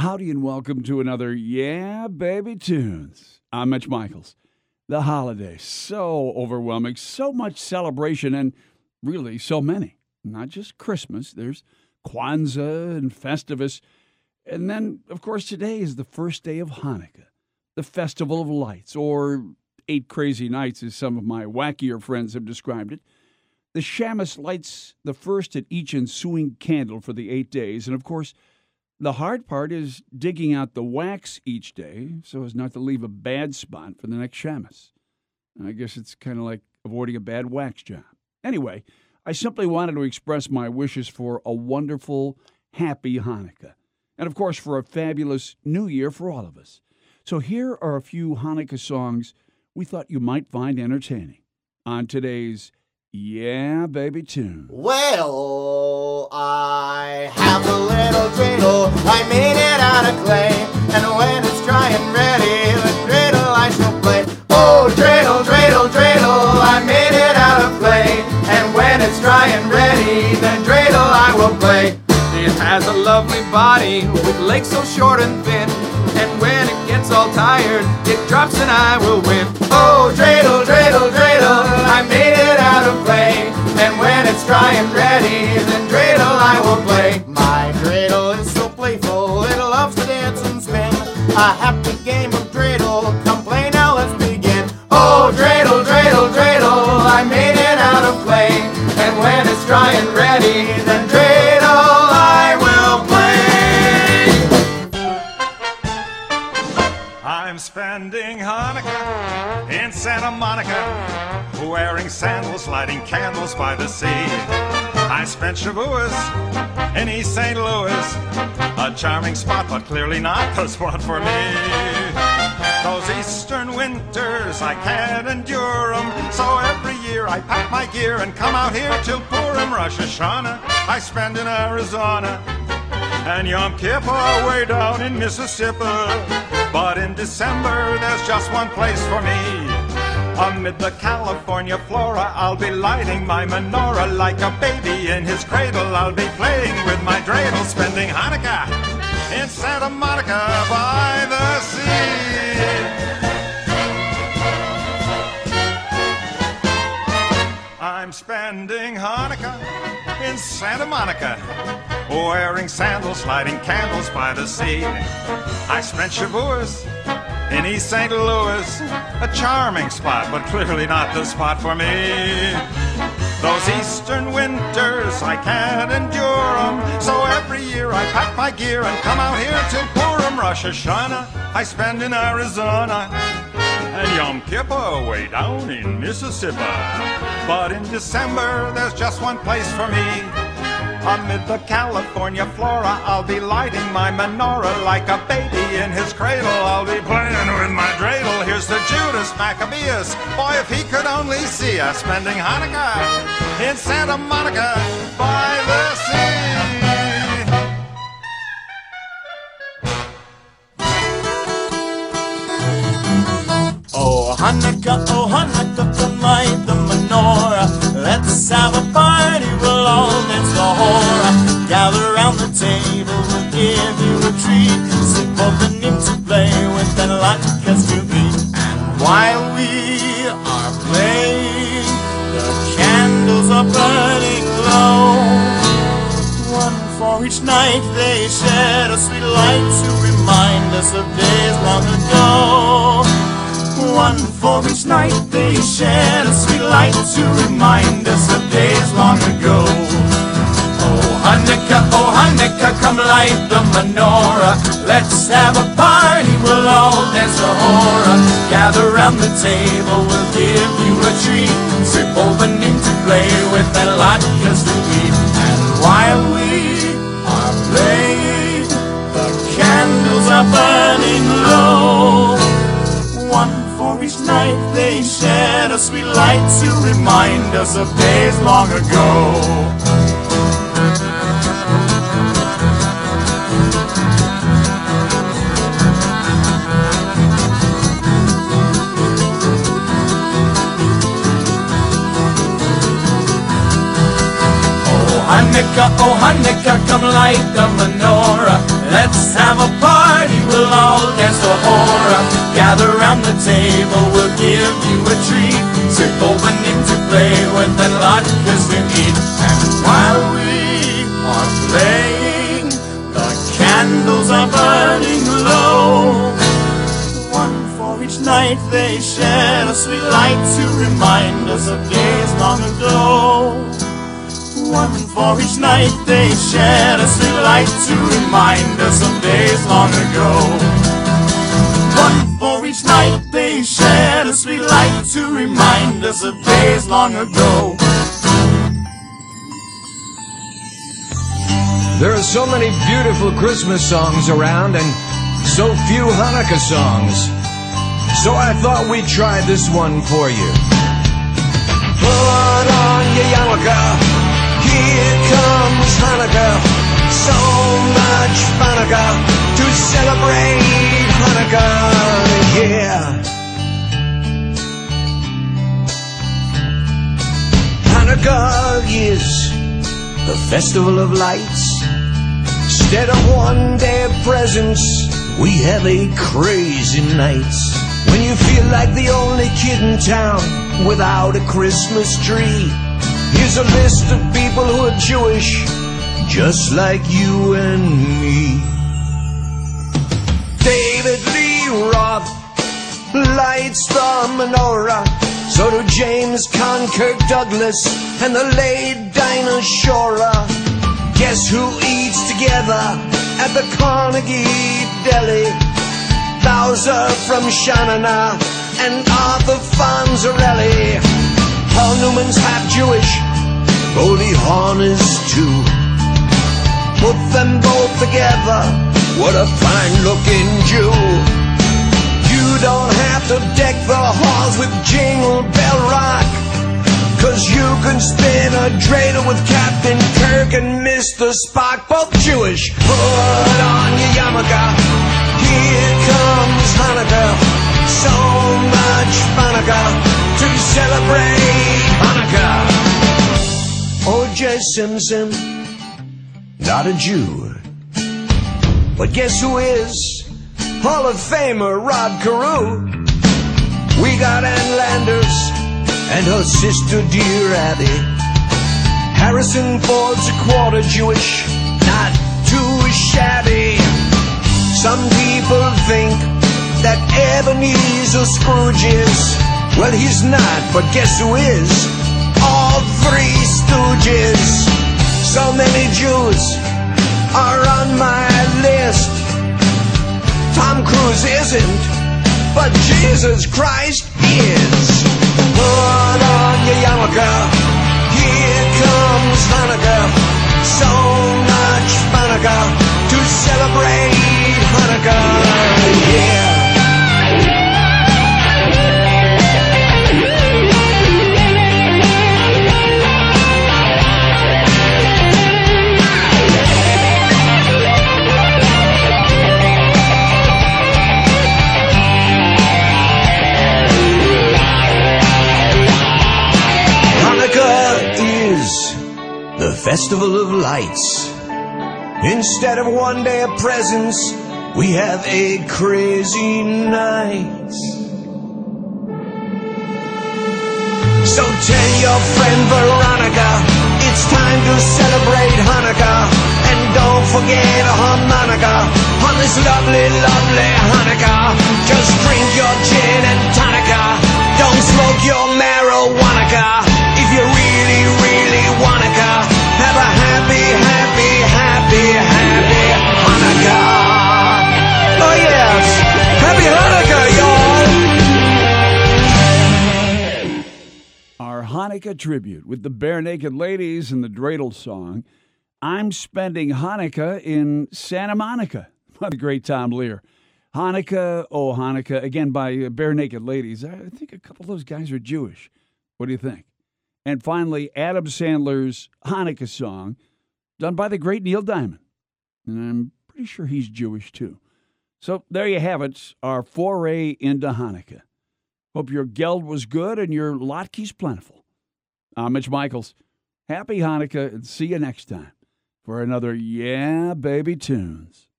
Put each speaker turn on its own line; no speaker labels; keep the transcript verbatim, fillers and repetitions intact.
Howdy and welcome to another Yeah Baby Tunes. I'm Mitch Michaels. The holiday, so overwhelming, so much celebration, and really so many. Not just Christmas, there's Kwanzaa and Festivus. And then, of course, today is the first day of Hanukkah, the Festival of Lights, or Eight Crazy Nights, as some of my wackier friends have described it. The Shamus lights the first at each ensuing candle for the eight days, and of course, the hard part is digging out the wax each day so as not to leave a bad spot for the next Shamus. I guess it's kind of like avoiding a bad wax job. Anyway, I simply wanted to express my wishes for a wonderful, happy Hanukkah. And of course, for a fabulous new year for all of us. So here are a few Hanukkah songs we thought you might find entertaining on today's Yeah Baby Tune.
Well, I have a little dreidel, I made it out of clay, and when it's dry and ready, the dreidel I shall play. Oh, dreidel, dreidel, dreidel, I made it out of clay, and when it's dry and ready, then dreidel I will play. It has a lovely body, with legs so short and thin, and when it gets all tired, it drops and I will win. Oh, dreidel, dreidel, dreidel, I made it out of clay, and when it's dry and ready, then dreidel I will play. My dreidel is so playful, it loves to dance and spin. A happy game of dreidel, come play now, let's begin. Oh, dreidel, dreidel, dreidel, I made it out of clay, and when it's dry and ready, then dreidel I will play.
I'm spending Hanukkah in Santa Monica, wearing sandals, lighting candles by the sea. I spent Shavuos in East Saint Louis, a charming spot, but clearly not the spot for me. Those eastern winters, I can't endure 'em, so every year I pack my gear and come out here till Purim. Rosh Hashanah I spend in Arizona, and Yom Kippur way down in Mississippi. But in December there's just one place for me. Amid the California flora, I'll be lighting my menorah. Like a baby in his cradle, I'll be playing with my dreidel, spending Hanukkah in Santa Monica by the sea. I'm spending Hanukkah in Santa Monica, wearing sandals, lighting candles by the sea. I spent Shavuos in East Saint Louis, a charming spot, but clearly not the spot for me. Those eastern winters, I can't endure 'em, so every year I pack my gear and come out here till Purim. Rosh Hashanah I spend in Arizona, and Yom Kippur way down in Mississippi. But in December there's just one place for me. Amid the California flora, I'll be lighting my menorah. Like a baby in his cradle, I'll be playing with my dreidel. Here's to Judas Maccabeus, boy, if he could only see us spending Hanukkah in Santa Monica by the sea.
Oh, Hanukkah, oh, Hanukkah, come light the menorah. Let's have a party, we'll all dance the hora. Gather round the table, we'll give you a treat. Sit opening to play with and latkes to eat. And while we are playing, the candles are burning low. One for each night they shed a sweet light to remind us of days long ago. One for each night they shed a sweet light to remind us of days long ago. Oh Hanukkah, oh Hanukkah, come light the menorah. Let's have a party, we'll all dance a hora. Gather round the table, we'll give you a treat. Sip opening to play with and latkes to eat. And while we are playing, the candles are burning low. One for each night they shed a sweet light to remind us of days long ago. Hanukkah, oh Hanukkah, come light the menorah. Let's have a party, we'll all dance the hora. Gather round the table, we'll give you a treat. Simple beginning to play with and latkes to eat. And while we are playing, the candles are burning low. One for each night they shed a sweet light to remind us of days long ago. One for each night they shed a sweet light to remind us of days long ago. One for each night they shed a sweet light to remind us of days long ago.
There are so many beautiful Christmas songs around and so few Hanukkah songs. So I thought we'd try this one for you. Put on your yarmulke. Here comes Hanukkah, so much Hanukkah to celebrate Hanukkah, yeah. Hanukkah is the festival of lights. Instead of one day of presents, we have a crazy night. When you feel like the only kid in town without a Christmas tree, here's a list of people who are Jewish, just like you and me. David Lee Roth lights the menorah. So do James Conn, Kirk Douglas, and the late Dinah Shore. Guess who eats together at the Carnegie Deli? Bowser from Shanana and Arthur Fonzarelli. Paul Newman's half Jewish, Goldie Hawn is too. Put them both together, what a fine-looking Jew. You don't have to deck the halls with Jingle Bell Rock, 'cause you can spin a dreidel with Captain Kirk and Mister Spock, both Jewish. Put on your yarmulke, here comes Hanukkah. So much Hanukkah to celebrate Hanukkah. O J Simpson, not a Jew, but guess who is? Hall of Famer Rod Carew. We got Ann Landers and her sister dear Abby. Harrison Ford's a quarter Jewish, not too shabby. Some people think that Ebenezer Scrooge is. Well, he's not, but guess who is? All three stooges. So many Jews are on my list. Tom Cruise isn't, but Jesus Christ is. Put on your yarmulke, here comes Hanukkah. So much Hanukkah to celebrate Hanukkah, yeah. The festival of lights. Instead of one day of presents, we have a crazy night. So tell your friend Veronica, it's time to celebrate Hanukkah. And don't forget a harmonica on this lovely, lovely Hanukkah. Just drink your gin and tonica. Don't smoke your marijuana. If you really, really wanna go, have a happy, happy, happy, happy Hanukkah. Oh yes, happy Hanukkah, y'all.
Our Hanukkah tribute with the Bare Naked Ladies and the dreidel song, I'm Spending Hanukkah in Santa Monica. What a great Tom Lear. Hanukkah, oh Hanukkah, again by Bare Naked Ladies. I think a couple of those guys are Jewish. What do you think? And finally, Adam Sandler's Hanukkah song, done by the great Neil Diamond. And I'm pretty sure he's Jewish, too. So there you have it, our foray into Hanukkah. Hope your geld was good and your latkes plentiful. I'm Mitch Michaels. Happy Hanukkah, and see you next time for another Yeah Baby Tunes.